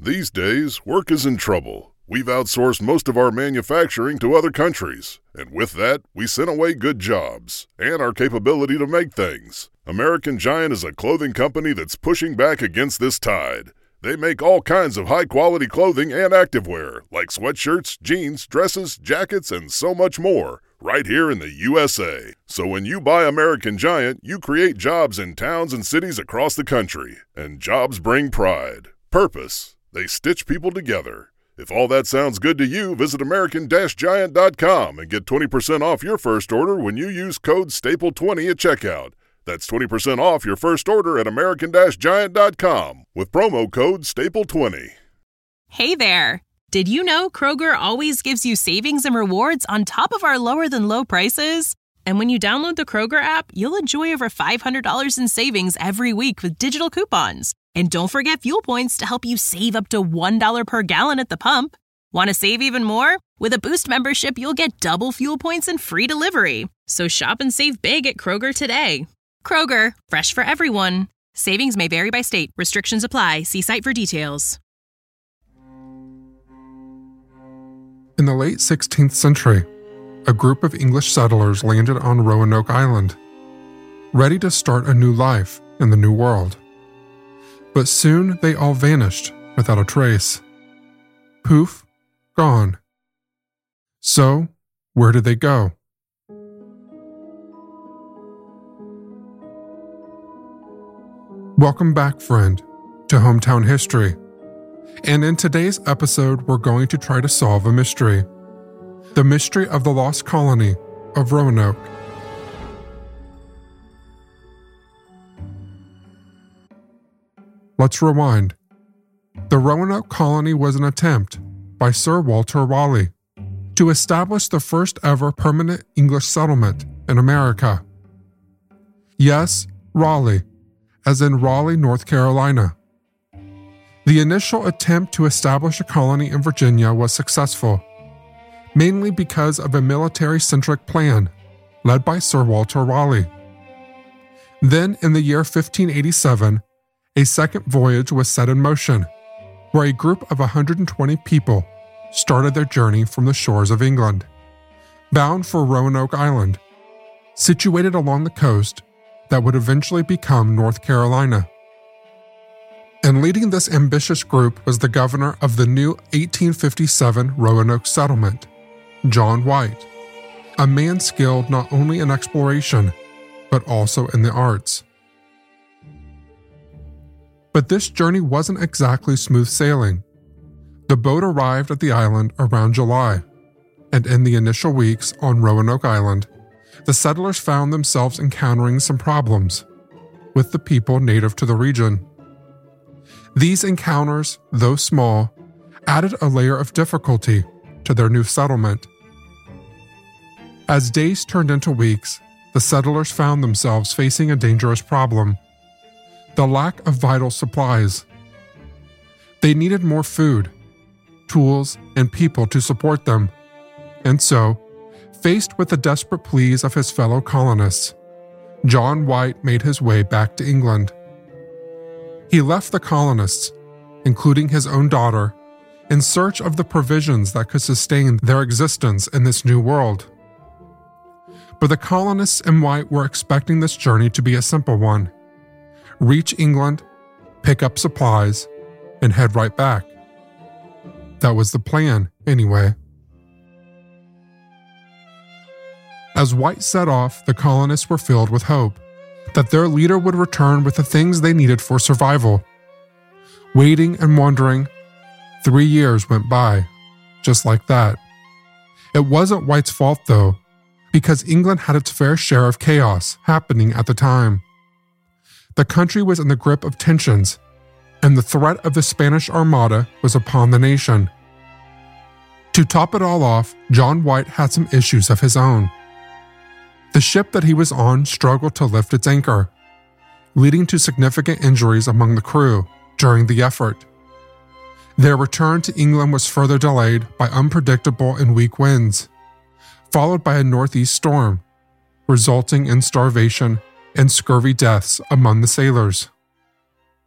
These days, work is in trouble. We've outsourced most of our manufacturing to other countries, and with that, we sent away good jobs and our capability to make things. American Giant is a clothing company that's pushing back against this tide. They make all kinds of high-quality clothing and activewear, like sweatshirts, jeans, dresses, jackets, and so much more, right here in the USA. So when you buy American Giant, you create jobs in towns and cities across the country. And jobs bring pride, purpose. They stitch people together. If all that sounds good to you, visit American-Giant.com and get 20% off your first order when you use code STAPLE20 at checkout. That's 20% off your first order at American-Giant.com with promo code STAPLE20. Hey there! Did you know Kroger always gives you savings and rewards on top of our lower-than-low prices? And when you download the Kroger app, you'll enjoy over $500 in savings every week with digital coupons. And don't forget fuel points to help you save up to $1 per gallon at the pump. Want to save even more? With a Boost membership, you'll get double fuel points and free delivery. So shop and save big at Kroger today. Kroger, fresh for everyone. Savings may vary by state. Restrictions apply. See site for details. In the late 16th century, a group of English settlers landed on Roanoke Island, ready to start a new life in the New World. But soon they all vanished without a trace. Poof, gone. So, where did they go? Welcome back, friend, to Hometown History. And in today's episode, we're going to try to solve a mystery. The mystery of the lost colony of Roanoke. Let's rewind. The Roanoke colony was an attempt by Sir Walter Raleigh to establish the first ever permanent English settlement in America. Yes, Raleigh, as in Raleigh, North Carolina. The initial attempt to establish a colony in Virginia was successful, mainly because of a military-centric plan led by Sir Walter Raleigh. Then, in the year 1587, a second voyage was set in motion, where a group of 120 people started their journey from the shores of England, bound for Roanoke Island, situated along the coast that would eventually become North Carolina. And leading this ambitious group was the governor of the new 1857 Roanoke settlement, John White, a man skilled not only in exploration, but also in the arts. But this journey wasn't exactly smooth sailing. The boat arrived at the island around July, and in the initial weeks on Roanoke Island, the settlers found themselves encountering some problems with the people native to the region. These encounters, though small, added a layer of difficulty to their new settlement. As days turned into weeks, the settlers found themselves facing a dangerous problem: the lack of vital supplies. They needed more food, tools, and people to support them. And so, faced with the desperate pleas of his fellow colonists, John White made his way back to England. He left the colonists, including his own daughter, in search of the provisions that could sustain their existence in this new world. But the colonists and White were expecting this journey to be a simple one: reach England, pick up supplies, and head right back. That was the plan, anyway. As White set off, the colonists were filled with hope that their leader would return with the things they needed for survival. Waiting and wondering, 3 years went by, just like that. It wasn't White's fault, though, because England had its fair share of chaos happening at the time. The country was in the grip of tensions, and the threat of the Spanish Armada was upon the nation. To top it all off, John White had some issues of his own. The ship that he was on struggled to lift its anchor, leading to significant injuries among the crew during the effort. Their return to England was further delayed by unpredictable and weak winds, followed by a northeast storm, resulting in starvation and scurvy deaths among the sailors.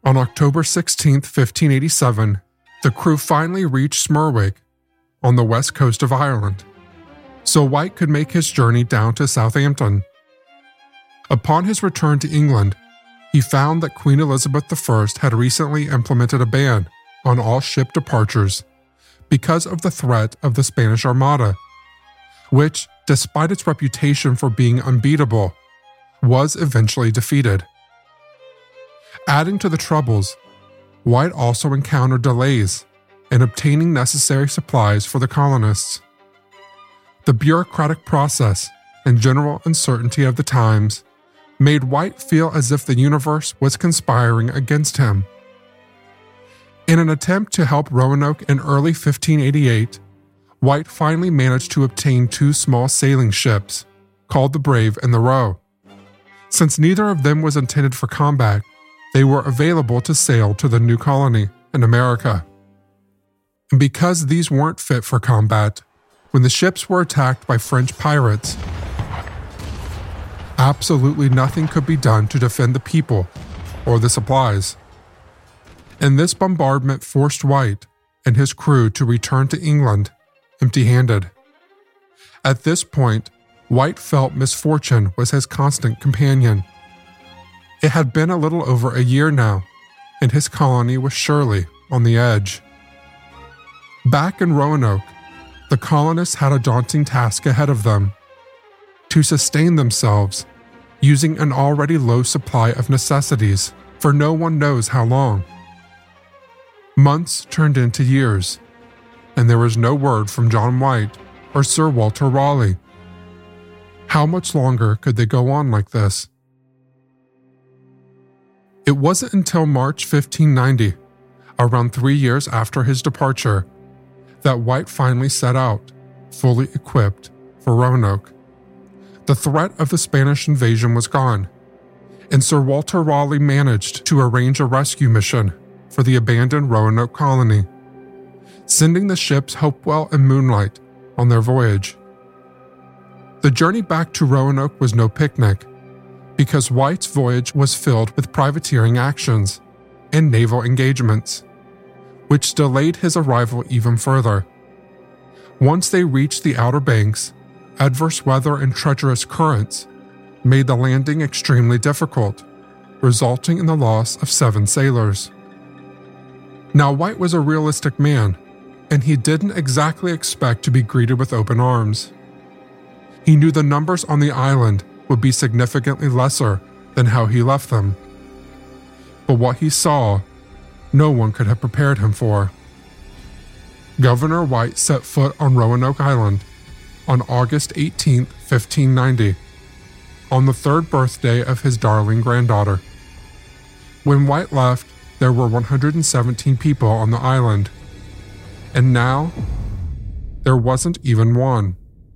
On October 16, 1587, the crew finally reached Smerwick on the west coast of Ireland, so White could make his journey down to Southampton. Upon his return to England, he found that Queen Elizabeth I had recently implemented a ban on all ship departures because of the threat of the Spanish Armada, which, despite its reputation for being unbeatable, was eventually defeated. Adding to the troubles, White also encountered delays in obtaining necessary supplies for the colonists. The bureaucratic process and general uncertainty of the times made White feel as if the universe was conspiring against him. In an attempt to help Roanoke in early 1588, White finally managed to obtain 2 small sailing ships, called the Brave and the Roe. Since neither of them was intended for combat, they were available to sail to the new colony in America. And because these weren't fit for combat, when the ships were attacked by French pirates, absolutely nothing could be done to defend the people or the supplies. And this bombardment forced White and his crew to return to England empty-handed. At this point, White felt misfortune was his constant companion. It had been a little over a year now, and his colony was surely on the edge. Back in Roanoke, the colonists had a daunting task ahead of them: to sustain themselves using an already low supply of necessities for no one knows how long. Months turned into years, and there was no word from John White or Sir Walter Raleigh. How much longer could they go on like this? It wasn't until March 1590, around 3 years after his departure, that White finally set out, fully equipped, for Roanoke. The threat of the Spanish invasion was gone, and Sir Walter Raleigh managed to arrange a rescue mission for the abandoned Roanoke colony, sending the ships Hopewell and Moonlight on their voyage. The journey back to Roanoke was no picnic, because White's voyage was filled with privateering actions and naval engagements, which delayed his arrival even further. Once they reached the Outer Banks, adverse weather and treacherous currents made the landing extremely difficult, resulting in the loss of 7 sailors. Now, White was a realistic man, and he didn't exactly expect to be greeted with open arms. He knew the numbers on the island would be significantly lesser than how he left them. But what he saw, no one could have prepared him for. Governor White set foot on Roanoke Island on August 18, 1590, on the 3rd birthday of his darling granddaughter. When White left, there were 117 people on the island, and now there wasn't even one.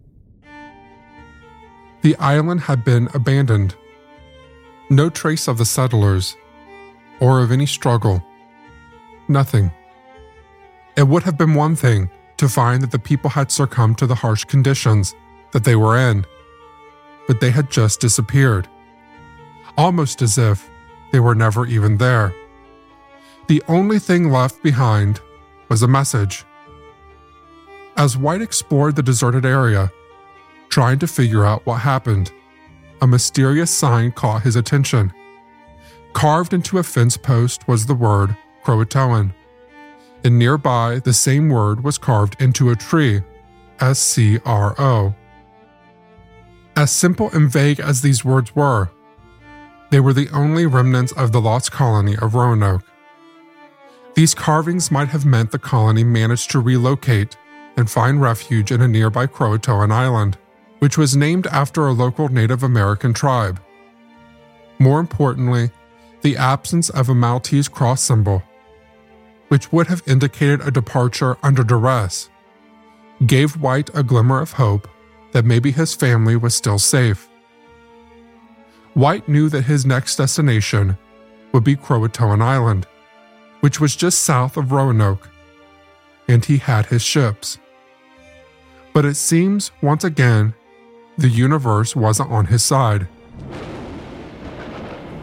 The island had been abandoned. No trace of the settlers, or of any struggle. Nothing. It would have been one thing to find that the people had succumbed to the harsh conditions that they were in, but they had just disappeared, almost as if they were never even there. The only thing left behind was a message. As White explored the deserted area, trying to figure out what happened, a mysterious sign caught his attention. Carved into a fence post was the word Croatoan, and nearby the same word was carved into a tree as CRO. As simple and vague as these words were, they were the only remnants of the lost colony of Roanoke. These carvings might have meant the colony managed to relocate and find refuge in a nearby Croatoan island, which was named after a local Native American tribe. More importantly, the absence of a Maltese cross symbol, which would have indicated a departure under duress, gave White a glimmer of hope that maybe his family was still safe. White knew that his next destination would be Croatoan Island, which was just south of Roanoke, and he had his ships. But it seems, once again, the universe wasn't on his side.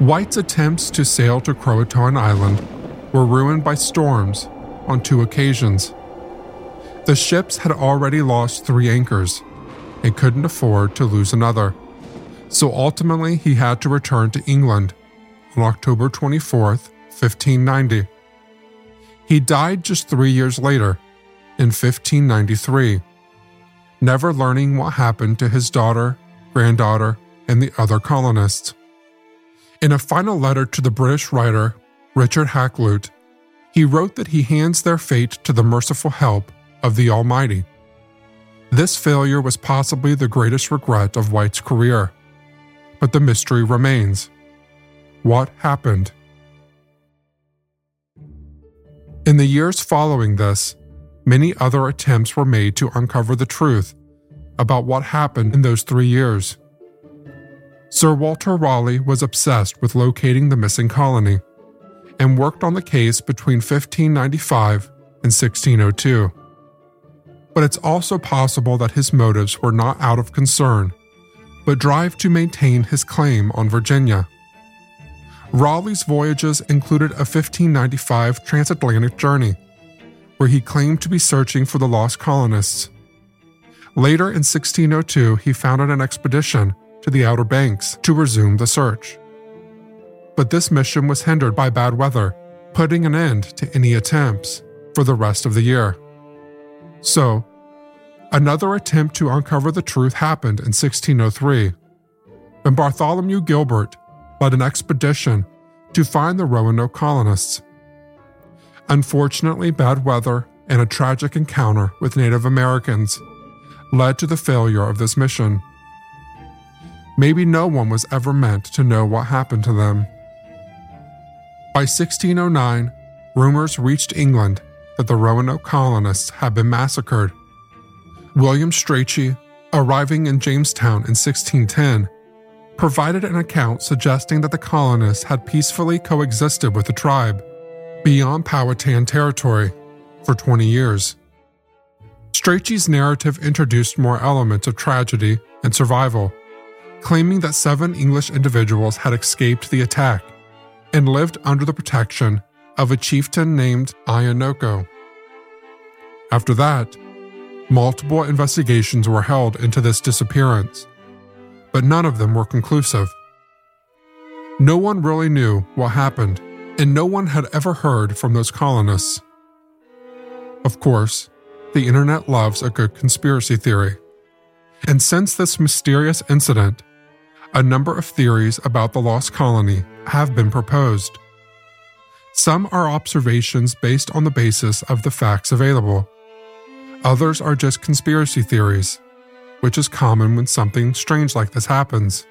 White's attempts to sail to Croatoan Island were ruined by storms on 2 occasions. The ships had already lost 3 anchors and couldn't afford to lose another, so ultimately he had to return to England on October 24th, 1590. He died just 3 years later, in 1593, never learning what happened to his daughter, granddaughter, and the other colonists. In a final letter to the British writer Richard Hakluyt, he wrote that he hands their fate to the merciful help of the Almighty. This failure was possibly the greatest regret of White's career, but the mystery remains. What happened? In the years following this, many other attempts were made to uncover the truth about what happened in those 3 years. Sir Walter Raleigh was obsessed with locating the missing colony and worked on the case between 1595 and 1602. But it's also possible that his motives were not out of concern, but drive to maintain his claim on Virginia. Raleigh's voyages included a 1595 transatlantic journey, where he claimed to be searching for the lost colonists. Later in 1602, he founded an expedition to the Outer Banks to resume the search. But this mission was hindered by bad weather, putting an end to any attempts for the rest of the year. So, another attempt to uncover the truth happened in 1603, when Bartholomew Gilbert led an expedition to find the Roanoke colonists. Unfortunately, bad weather and a tragic encounter with Native Americans led to the failure of this mission. Maybe no one was ever meant to know what happened to them. By 1609, rumors reached England that the Roanoke colonists had been massacred. William Strachey, arriving in Jamestown in 1610, provided an account suggesting that the colonists had peacefully coexisted with the tribe beyond Powhatan territory for 20 years. Strachey's narrative introduced more elements of tragedy and survival, claiming that 7 English individuals had escaped the attack and lived under the protection of a chieftain named Ionoko. After that, multiple investigations were held into this disappearance, but none of them were conclusive. No one really knew what happened, and no one had ever heard from those colonists. Of course, the internet loves a good conspiracy theory. And since this mysterious incident, a number of theories about the lost colony have been proposed. Some are observations based on the basis of the facts available. Others are just conspiracy theories, which is common when something strange like this happens.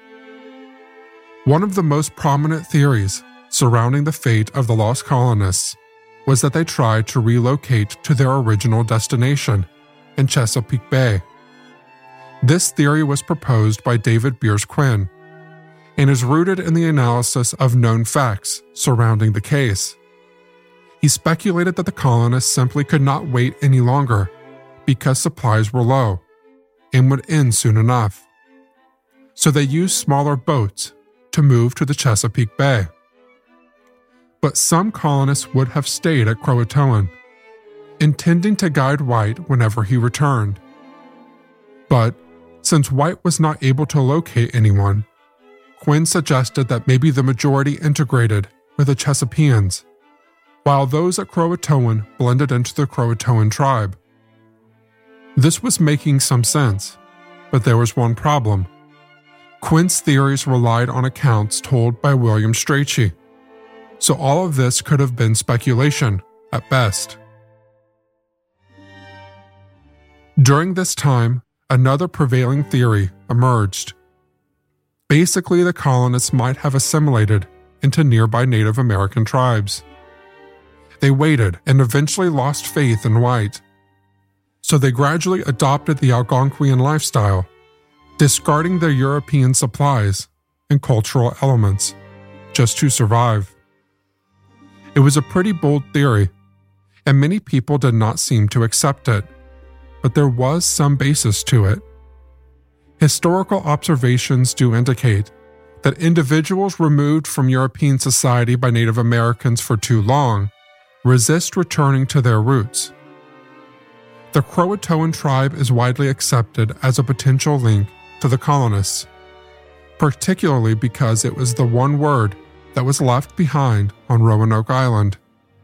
One of the most prominent theories surrounding the fate of the lost colonists was that they tried to relocate to their original destination in Chesapeake Bay. This theory was proposed by David Beers Quinn and is rooted in the analysis of known facts surrounding the case. He speculated that the colonists simply could not wait any longer because supplies were low and would end soon enough. So they used smaller boats to move to the Chesapeake Bay. But some colonists would have stayed at Croatoan, intending to guide White whenever he returned. But since White was not able to locate anyone, Quinn suggested that maybe the majority integrated with the Chesapeans, while those at Croatoan blended into the Croatoan tribe. This was making some sense, but there was one problem. Quinn's theories relied on accounts told by William Strachey, so all of this could have been speculation at best. During this time, another prevailing theory emerged. Basically, the colonists might have assimilated into nearby Native American tribes. They waited and eventually lost faith in White, so they gradually adopted the Algonquian lifestyle, discarding their European supplies and cultural elements just to survive. It was a pretty bold theory, and many people did not seem to accept it, but there was some basis to it. Historical observations do indicate that individuals removed from European society by Native Americans for too long resist returning to their roots. The Croatoan tribe is widely accepted as a potential link to the colonists, particularly because it was the one word that was left behind on Roanoke Island.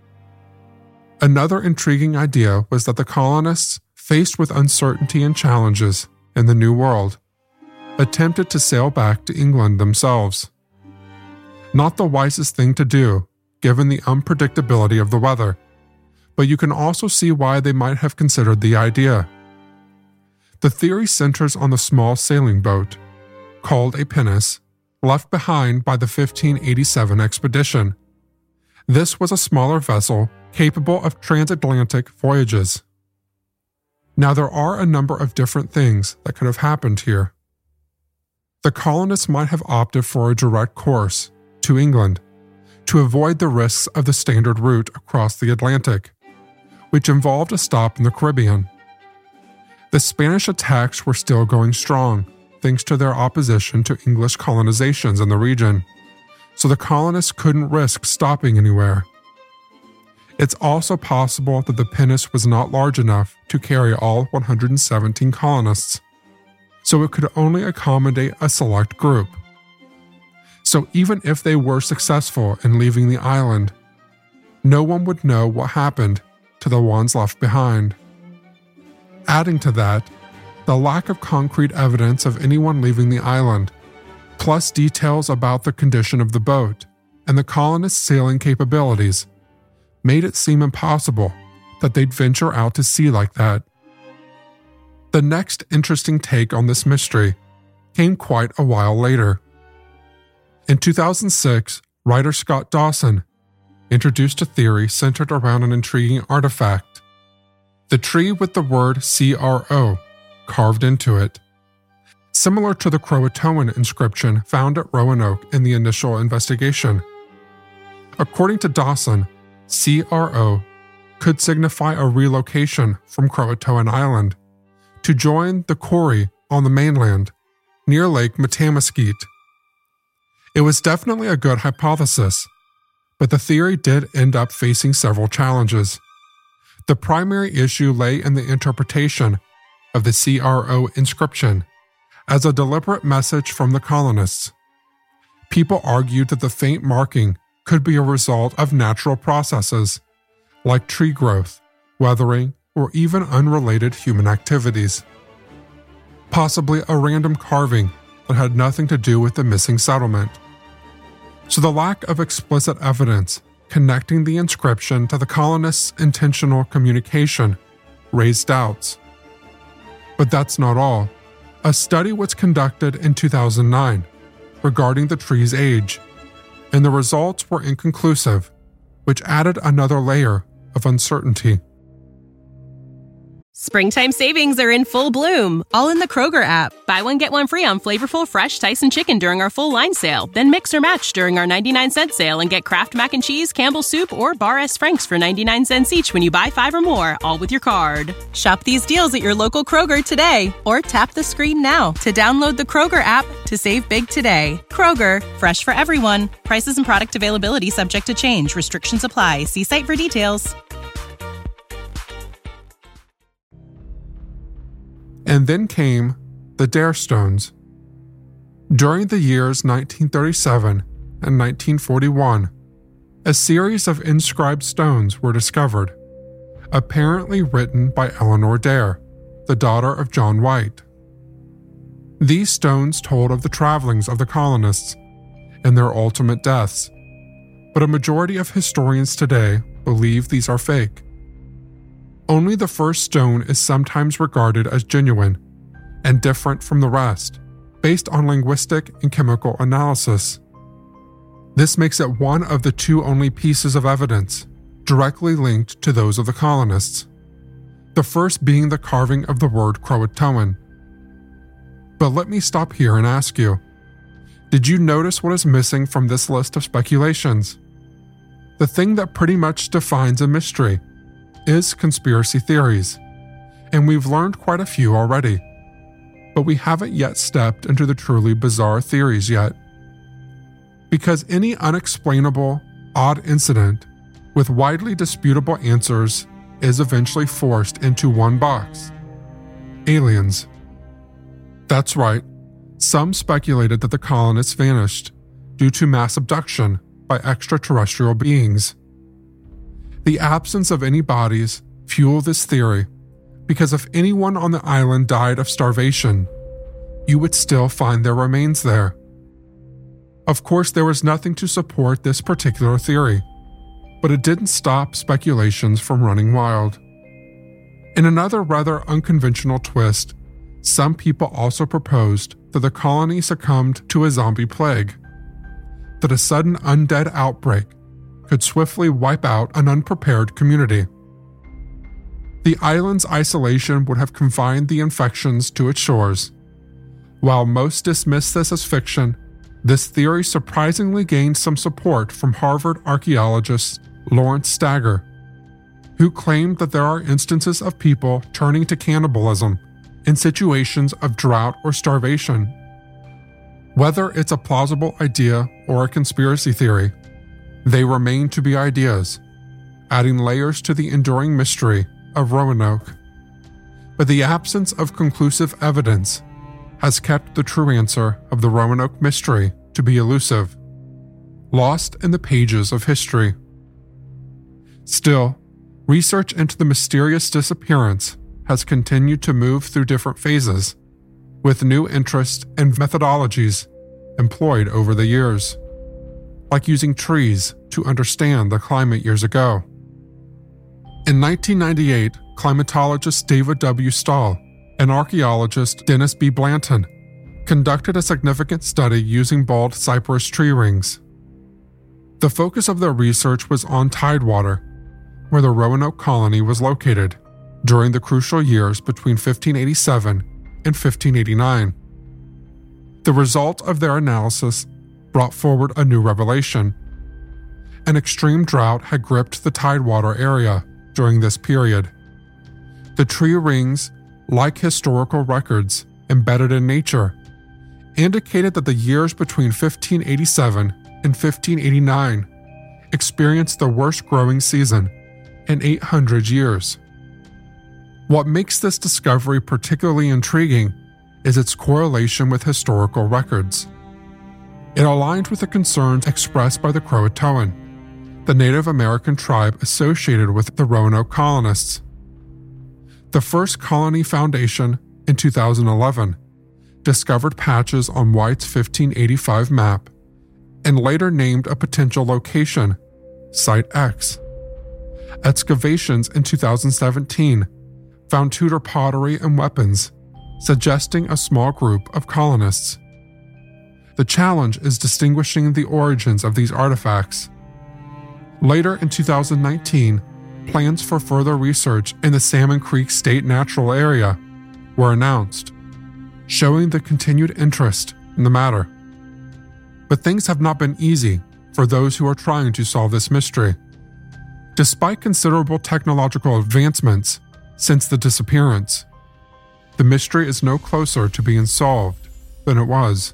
Another intriguing idea was that the colonists, faced with uncertainty and challenges in the New World, attempted to sail back to England themselves. Not the wisest thing to do, given the unpredictability of the weather, but you can also see why they might have considered the idea. The theory centers on the small sailing boat, called a pinnace, left behind by the 1587 expedition. This was a smaller vessel capable of transatlantic voyages. Now, there are a number of different things that could have happened here. The colonists might have opted for a direct course to England to avoid the risks of the standard route across the Atlantic, which involved a stop in the Caribbean. The Spanish attacks were still going strong, thanks to their opposition to English colonizations in the region, so the colonists couldn't risk stopping anywhere. It's also possible that the pinnace was not large enough to carry all 117 colonists, so it could only accommodate a select group. So even if they were successful in leaving the island, no one would know what happened to the ones left behind. Adding to that, the lack of concrete evidence of anyone leaving the island, plus details about the condition of the boat and the colonists' sailing capabilities, made it seem impossible that they'd venture out to sea like that. The next interesting take on this mystery came quite a while later. In 2006, writer Scott Dawson introduced a theory centered around an intriguing artifact: the tree with the word CRO carved into it. Similar to the Croatoan inscription found at Roanoke in the initial investigation. According to Dawson, CRO could signify a relocation from Croatoan Island to join the Corrie on the mainland, near Lake Matamuskeet. It was definitely a good hypothesis, but the theory did end up facing several challenges. The primary issue lay in the interpretation of the CRO inscription as a deliberate message from the colonists. People argued that the faint marking could be a result of natural processes, like tree growth, weathering, or even unrelated human activities. Possibly a random carving that had nothing to do with the missing settlement. So the lack of explicit evidence connecting the inscription to the colonists' intentional communication raised doubts. But that's not all. A study was conducted in 2009 regarding the tree's age, and the results were inconclusive, which added another layer of uncertainty. Springtime savings are in full bloom, all in the Kroger app. Buy one, get one free on flavorful, fresh Tyson chicken during our full line sale. Then mix or match during our 99-cent sale and get Kraft Mac and Cheese, Campbell's Soup, or Bar S. Frank's for 99 cents each when you buy 5 or more, all with your card. Shop these deals at your local Kroger today, or tap the screen now to download the Kroger app to save big today. Kroger, fresh for everyone. Prices and product availability subject to change. Restrictions apply. See site for details. And then came the Dare Stones. During the years 1937 and 1941, a series of inscribed stones were discovered, apparently written by Eleanor Dare, the daughter of John White. These stones told of the travelings of the colonists and their ultimate deaths, but a majority of historians today believe these are fake. Only the first stone is sometimes regarded as genuine and different from the rest, based on linguistic and chemical analysis. This makes it one of the two only pieces of evidence directly linked to those of the colonists, the first being the carving of the word Croatoan. But let me stop here and ask you, did you notice what is missing from this list of speculations? The thing that pretty much defines a mystery is conspiracy theories, and we've learned quite a few already, but we haven't yet stepped into the truly bizarre theories yet. because any unexplainable, odd incident with widely disputable answers is eventually forced into one box: aliens. That's right, some speculated that the colonists vanished due to mass abduction by extraterrestrial beings. The absence of any bodies fueled this theory because if anyone on the island died of starvation, you would still find their remains there. Of course, there was nothing to support this particular theory, but it didn't stop speculations from running wild. In another rather unconventional twist, some people also proposed that the colony succumbed to a zombie plague, that a sudden undead outbreak could swiftly wipe out an unprepared community. The island's isolation would have confined the infections to its shores. While most dismiss this as fiction, this theory surprisingly gained some support from Harvard archaeologist Lawrence Stagger, who claimed that there are instances of people turning to cannibalism in situations of drought or starvation. Whether it's a plausible idea or a conspiracy theory, they remain to be ideas, adding layers to the enduring mystery of Roanoke. But the absence of conclusive evidence has kept the true answer of the Roanoke mystery to be elusive, lost in the pages of history. Still, research into the mysterious disappearance has continued to move through different phases, with new interests and methodologies employed over the years, like using trees to understand the climate years ago. In 1998, climatologist David W. Stahl and archaeologist Dennis B. Blanton conducted a significant study using bald cypress tree rings. The focus of their research was on Tidewater, where the Roanoke colony was located during the crucial years between 1587 and 1589. The result of their analysis brought forward a new revelation. An extreme drought had gripped the Tidewater area during this period. The tree rings, like historical records embedded in nature, indicated that the years between 1587 and 1589 experienced the worst growing season in 800 years. What makes this discovery particularly intriguing is its correlation with historical records. It aligned with the concerns expressed by the Croatoan, the Native American tribe associated with the Roanoke colonists. The first colony foundation, in 2011, discovered patches on White's 1585 map and later named a potential location, Site X. Excavations in 2017 found Tudor pottery and weapons, suggesting a small group of colonists. The challenge is distinguishing the origins of these artifacts. Later in 2019, plans for further research in the Salmon Creek State Natural Area were announced, showing the continued interest in the matter. But things have not been easy for those who are trying to solve this mystery. Despite considerable technological advancements since the disappearance, the mystery is no closer to being solved than it was.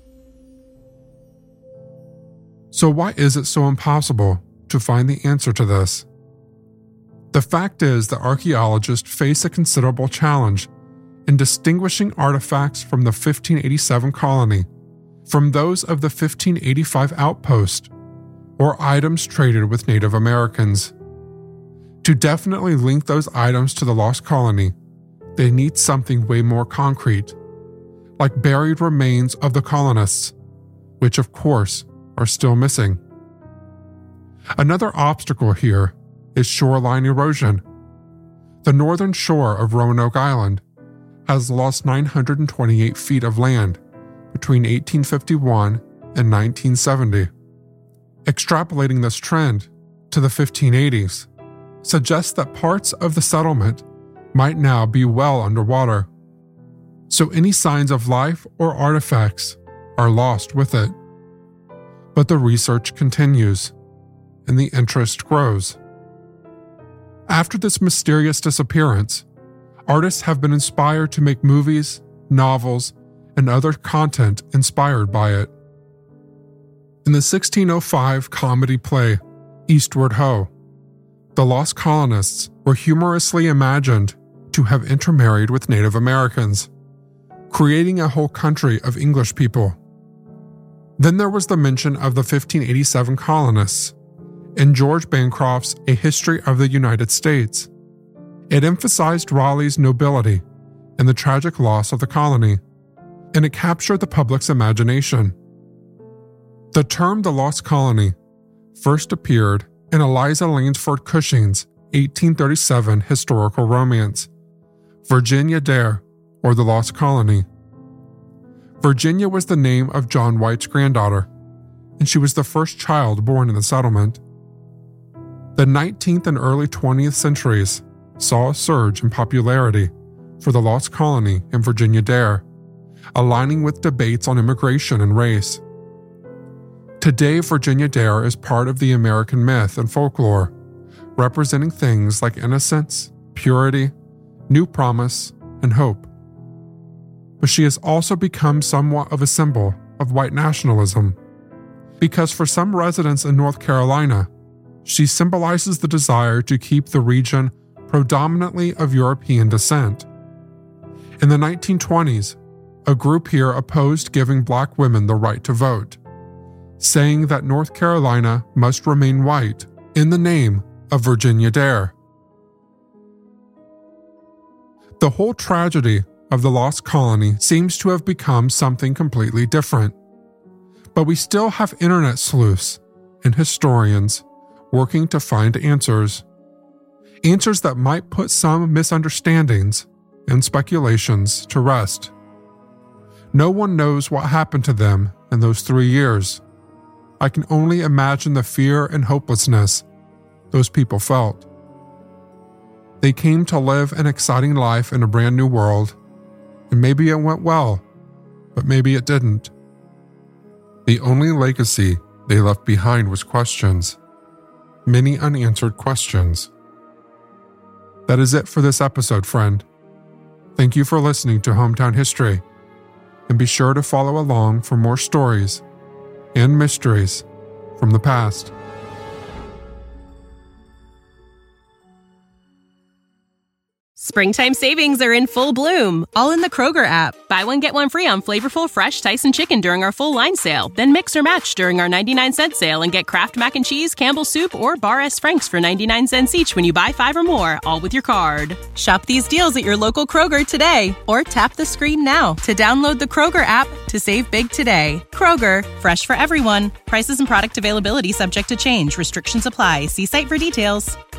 So why is it so impossible to find the answer to this? The fact is that archaeologists face a considerable challenge in distinguishing artifacts from the 1587 colony from those of the 1585 outpost or items traded with Native Americans. To definitely link those items to the lost colony, they need something way more concrete, like buried remains of the colonists, which of course are still missing. Another obstacle here is shoreline erosion. The northern shore of Roanoke Island has lost 928 feet of land between 1851 and 1970. Extrapolating this trend to the 1580s suggests that parts of the settlement might now be well underwater, so any signs of life or artifacts are lost with it. But the research continues, and the interest grows. After this mysterious disappearance, artists have been inspired to make movies, novels, and other content inspired by it. In the 1605 comedy play, Eastward Ho!, the lost colonists were humorously imagined to have intermarried with Native Americans, creating a whole country of English people. Then there was the mention of the 1587 colonists in George Bancroft's A History of the United States. It emphasized Raleigh's nobility and the tragic loss of the colony, and it captured the public's imagination. The term the Lost Colony first appeared in Eliza Lansford Cushing's 1837 historical romance, Virginia Dare, or The Lost Colony. Virginia was the name of John White's granddaughter, and she was the first child born in the settlement. The 19th and early 20th centuries saw a surge in popularity for the Lost Colony and Virginia Dare, aligning with debates on immigration and race. Today, Virginia Dare is part of the American myth and folklore, representing things like innocence, purity, new promise, and hope. But she has also become somewhat of a symbol of white nationalism, because for some residents in North Carolina, she symbolizes the desire to keep the region predominantly of European descent. In the 1920s, a group here opposed giving Black women the right to vote, saying that North Carolina must remain white in the name of Virginia Dare. The whole tragedy of the Lost Colony seems to have become something completely different. But we still have internet sleuths and historians working to find answers that might put some misunderstandings and speculations to rest. No one knows what happened to them in those 3 years. I can only imagine the fear and hopelessness those people felt. They came to live an exciting life in a brand new world, and maybe it went well, but maybe it didn't. The only legacy they left behind was questions, many unanswered questions. That is it for this episode, friend. Thank you for listening to Hometown History, and be sure to follow along for more stories and mysteries from the past. Springtime savings are in full bloom, all in the Kroger app. Buy one, get one free on flavorful, fresh Tyson chicken during our full line sale. Then mix or match during our 99-cent sale and get Kraft Mac and Cheese, Campbell's Soup, or Bar S. Frank's for 99 cents each when you buy 5 or more, all with your card. Shop these deals at your local Kroger today, or tap the screen now to download the Kroger app to save big today. Kroger, fresh for everyone. Prices and product availability subject to change. Restrictions apply. See site for details.